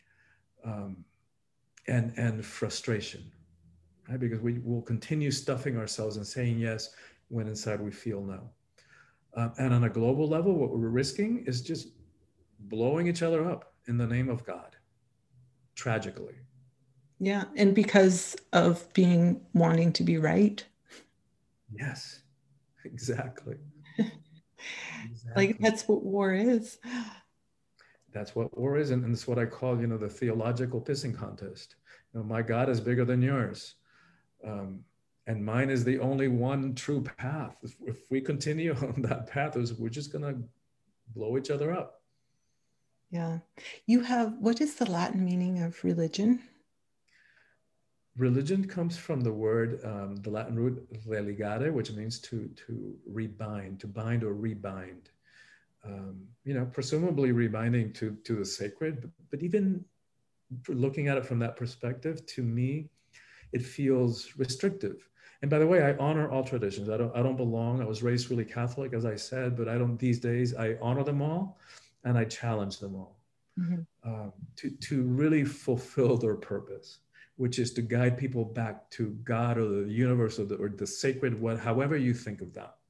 And frustration, right? Because we will continue stuffing ourselves and saying yes when inside we feel no. And on a global level, what we're risking is just blowing each other up in the name of God, tragically. Yeah, and because of wanting to be right. Yes, exactly. Like, that's what war is. That's what war is, and it's what I call, the theological pissing contest. My God is bigger than yours, and mine is the only one true path. If we continue on that path, we're just gonna blow each other up. Yeah. What is the Latin meaning of religion? Religion comes from the word, the Latin root religare, which means to rebind, to bind or rebind. Presumably rebinding to the sacred, but even looking at it from that perspective, to me, it feels restrictive. And by the way, I honor all traditions. I don't belong. I was raised really Catholic, as I said, but I don't these days. I honor them all, and I challenge them all to really fulfill their purpose, which is to guide people back to God or the universe or the sacred, however you think of that.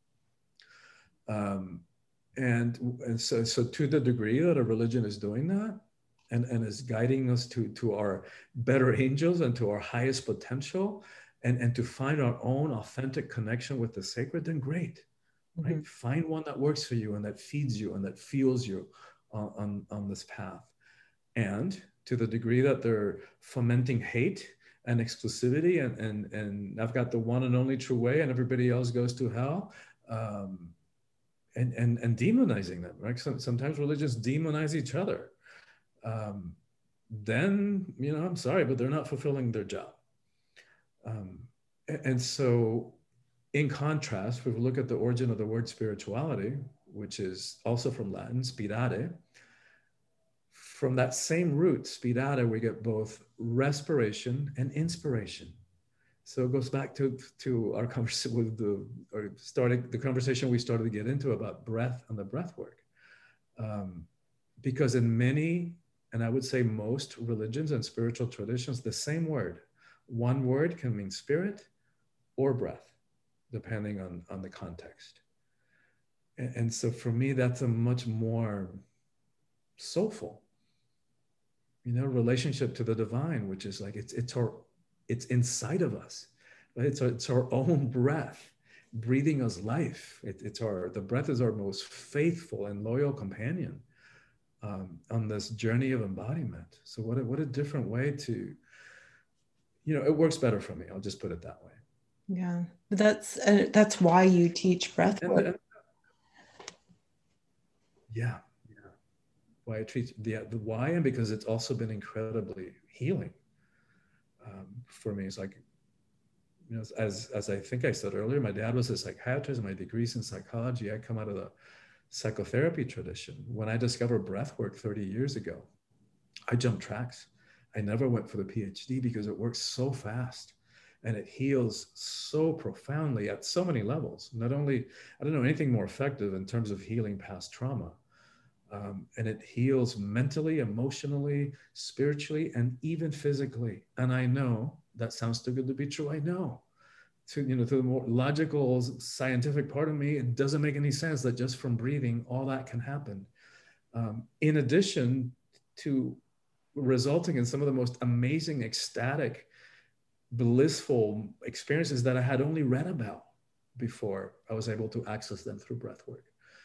And so to the degree that a religion is doing that and is guiding us to our better angels and to our highest potential, and to find our own authentic connection with the sacred, then great, right? Find one that works for you and that feeds you and that fuels you on this path. And to the degree that they're fomenting hate and exclusivity and I've got the one and only true way and everybody else goes to hell, and demonizing them, right? Sometimes religions demonize each other. Then, I'm sorry, but they're not fulfilling their job. And so In contrast, if we look at the origin of the word spirituality, which is also from Latin, spirare, from that same root, spirare, we get both respiration and inspiration. So it goes back to our conversation with the conversation we started to get into about breath and the breath work. Because in many, and I would say most religions and spiritual traditions, the same word, one word can mean spirit or breath, depending on the context. And so for me, that's a much more soulful, relationship to the divine, which is like, it's inside of us, right? It's our own breath breathing us life. The breath is our most faithful and loyal companion on this journey of embodiment. So what a different way to, it works better for me. I'll just put it that way. Yeah, that's why you teach breath work. Yeah. Why I treat the why, and because it's also been incredibly healing for me. It's like, as I think I said earlier, my dad was a psychiatrist. My degree's in psychology. I come out of the psychotherapy tradition. When I discovered breath work 30 years ago, I jumped tracks. I never went for the PhD because it works so fast and it heals so profoundly at so many levels. Not only, I don't know anything more effective in terms of healing past trauma. And it heals mentally, emotionally, spiritually, and even physically. And I know that sounds too good to be true. I know. To the more logical, scientific part of me, it doesn't make any sense that just from breathing, all that can happen. In addition to resulting in some of the most amazing, ecstatic, blissful experiences that I had only read about before I was able to access them through breath work.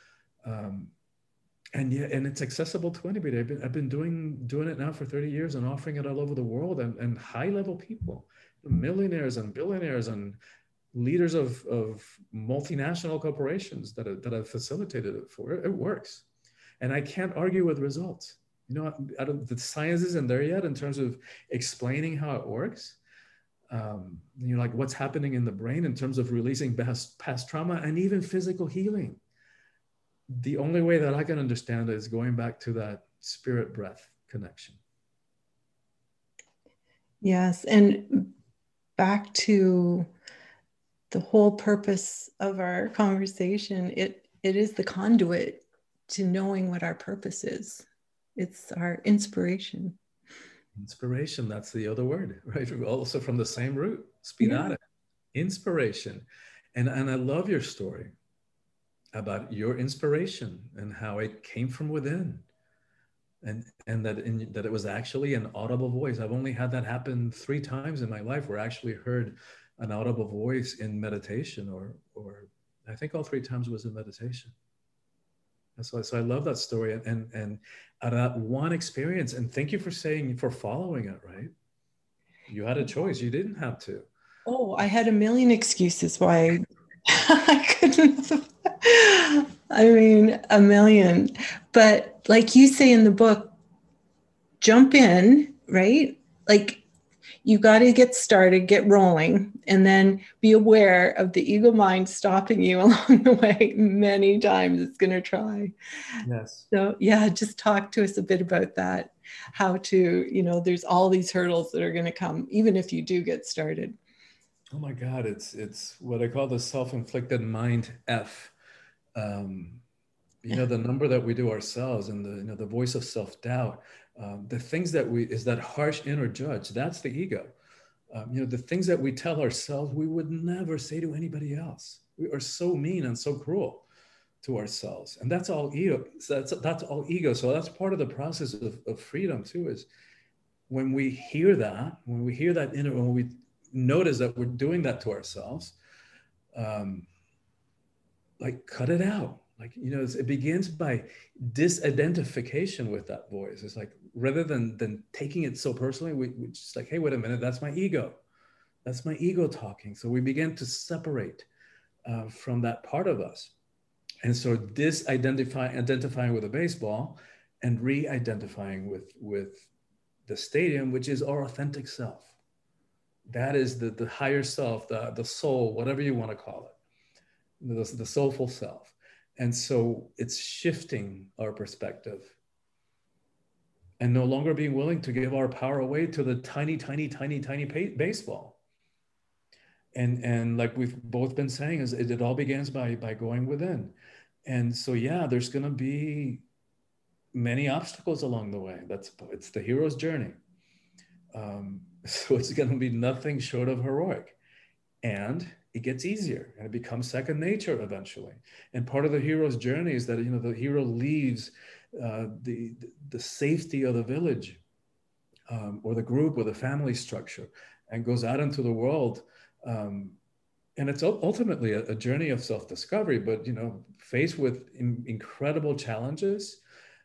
And it's accessible to anybody. I've been doing it now for 30 years and offering it all over the world, and high level people, millionaires and billionaires and leaders of multinational corporations that have facilitated it for. It works. And I can't argue with results. The science isn't there yet in terms of explaining how it works. Like what's happening in the brain in terms of releasing past trauma and even physical healing. The only way that I can understand it is going back to that spirit breath connection. Yes. And back to the whole purpose of our conversation, it is the conduit to knowing what our purpose is. It's our inspiration. Inspiration, that's the other word, right? Also from the same root, spirare, yeah. Inspiration. And I love your story about your inspiration and how it came from within, and that it was actually an audible voice. I've only had that happen 3 times in my life where I actually heard an audible voice in meditation, or I think all 3 times was in meditation. So I love that story, and out of that one experience, and thank you for following it, right? You had a choice. You didn't have to. Oh, I had a million excuses why I couldn't. I mean, a million. But like you say in the book, jump in, right? Like you got to get started, get rolling, and then be aware of the ego mind stopping you along the way. Many times it's going to try. Yes. So yeah, just talk to us a bit about that. How to, there's all these hurdles that are going to come, even if you do get started. Oh my God, it's what I call the self-inflicted mind F. The number that we do ourselves, and the voice of self-doubt, the things that is that harsh inner judge, that's the ego. The things that we tell ourselves we would never say to anybody else. We are so mean and so cruel to ourselves, and that's all ego. That's all ego. So that's part of the process of freedom too, is when we hear that inner, when we notice that we're doing that to ourselves, like cut it out. Like, it begins by disidentification with that voice. It's like, rather than taking it so personally, we just like, hey, wait a minute, that's my ego. That's my ego talking. So we begin to separate from that part of us. And so identifying with a baseball and re-identifying with the stadium, which is our authentic self. That is the higher self, the soul, whatever you want to call it. the soulful self. And so it's shifting our perspective and no longer being willing to give our power away to the tiny, tiny, tiny, tiny baseball. And like we've both been saying, is it all begins by going within. And so, yeah, there's going to be many obstacles along the way. It's the hero's journey. So it's going to be nothing short of heroic. And it gets easier and it becomes second nature eventually. And part of the hero's journey is that, the hero leaves the safety of the village or the group or the family structure and goes out into the world. And it's ultimately a journey of self-discovery, but, faced with incredible challenges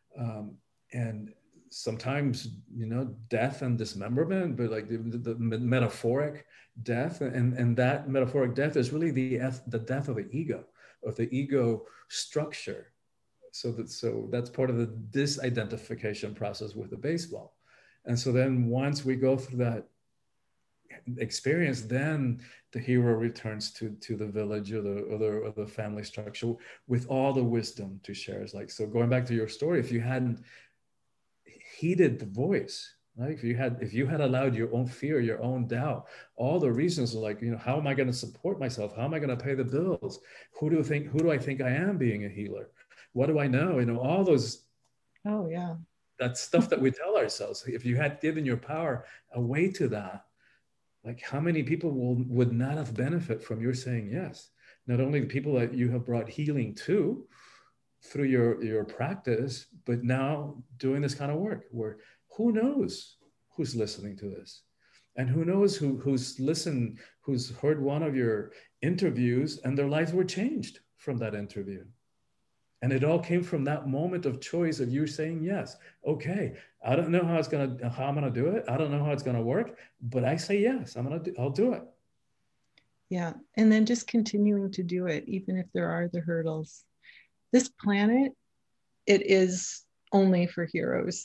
and sometimes, death and dismemberment, but like the metaphoric death, and that metaphoric death is really the death of the ego structure. So that's part of the disidentification process with the baseball. And so then once we go through that experience, then the hero returns to the village or the family structure with all the wisdom to share. It's like, so going back to your story, if you hadn't heeded the voice, right? If you had allowed your own fear, your own doubt, all the reasons like, how am I going to support myself? How am I going to pay the bills? Who do I think I am being a healer? What do I know? All those. Oh yeah. That stuff that we tell ourselves. If you had given your power away to that, like how many people would not have benefit from your saying yes? Not only the people that you have brought healing to through your practice, but now doing this kind of work where who knows who's listening to this, and who knows who's heard one of your interviews and their lives were changed from that interview. And it all came from that moment of choice of you saying yes. Okay, I don't know how I'm gonna do it. I don't know how it's gonna work, but I say yes. I'll do it. Yeah, and then just continuing to do it, even if there are the hurdles. This planet, it is only for heroes.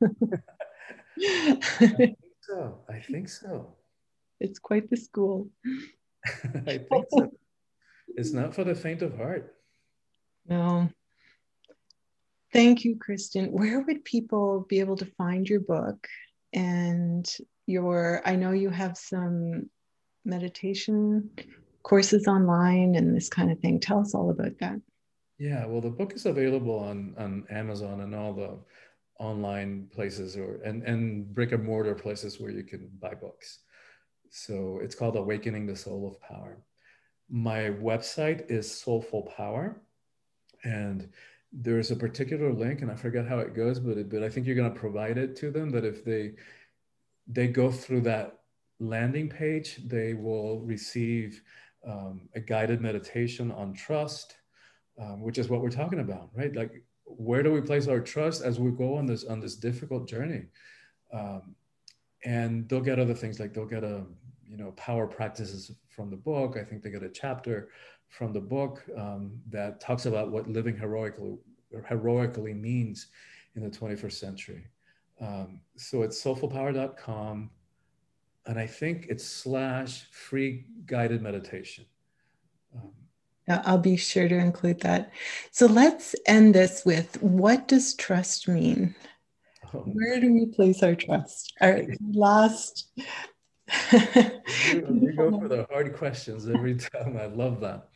I think so. It's quite the school. I think so. It's not for the faint of heart. No. Thank you, Kristen. Where would people be able to find your book and I know you have some meditation courses online and this kind of thing. Tell us all about that. Yeah, well, the book is available on Amazon and all the online places and brick and mortar places where you can buy books. So it's called Awakening the Soul of Power. My website is Soulful Power, and there's a particular link, and I forget how it goes, but I think you're going to provide it to them, that if they go through that landing page, they will receive a guided meditation on trust, which is what we're talking about, right? Like, where do we place our trust as we go on this difficult journey? And they'll get other things, like they'll get power practices from the book. I think they get a chapter from the book that talks about what living heroically means in the 21st century. So it's soulfulpower.com, and I think it's /free guided meditation. I'll be sure to include that. So let's end this with, what does trust mean? Where do we place our trust? Our last. You go for the hard questions every time. I love that.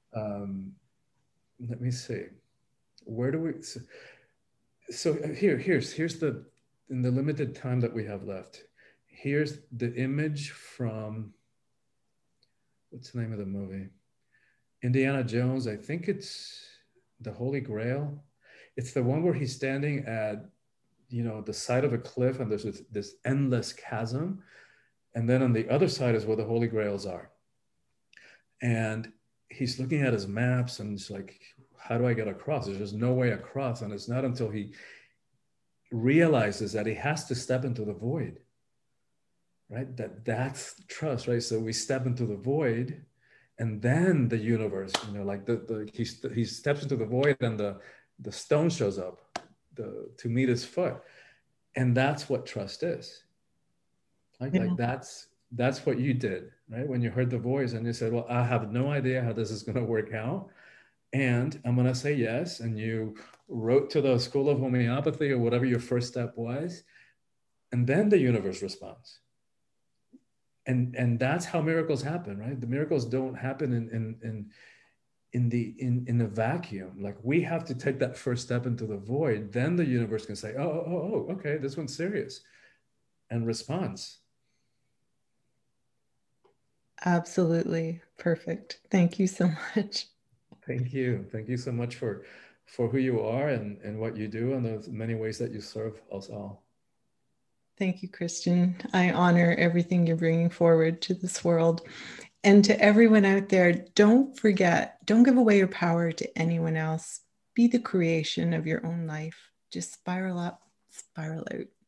Let me see. Where do we? So here's in the limited time that we have left. Here's the image from, what's the name of the movie? Indiana Jones. I think it's the Holy Grail. It's the one where he's standing at, the side of a cliff, and there's this endless chasm. And then on the other side is where the Holy Grails are. And he's looking at his maps and it's like, how do I get across? There's just no way across. And it's not until he realizes that he has to step into the void, right? That's trust, right? So we step into the void, and then the universe, like he steps into the void, and the stone shows up to meet his foot. And that's what trust is. Like, Yeah. like that's That's what you did, right? When you heard the voice and you said, well, I have no idea how this is going to work out, and I'm going to say yes. And you wrote to the School of Homeopathy or whatever your first step was. And then the universe responds. And that's how miracles happen, right? The miracles don't happen in a vacuum. Like, we have to take that first step into the void. Then the universe can say, oh, okay, this one's serious, and responds. Absolutely perfect. Thank you so much. Thank you. Thank you so much for who you are and what you do, and the many ways that you serve us all. Thank you, Christian. I honor everything you're bringing forward to this world. And to everyone out there, don't forget, don't give away your power to anyone else. Be the creation of your own life. Just spiral up, spiral out.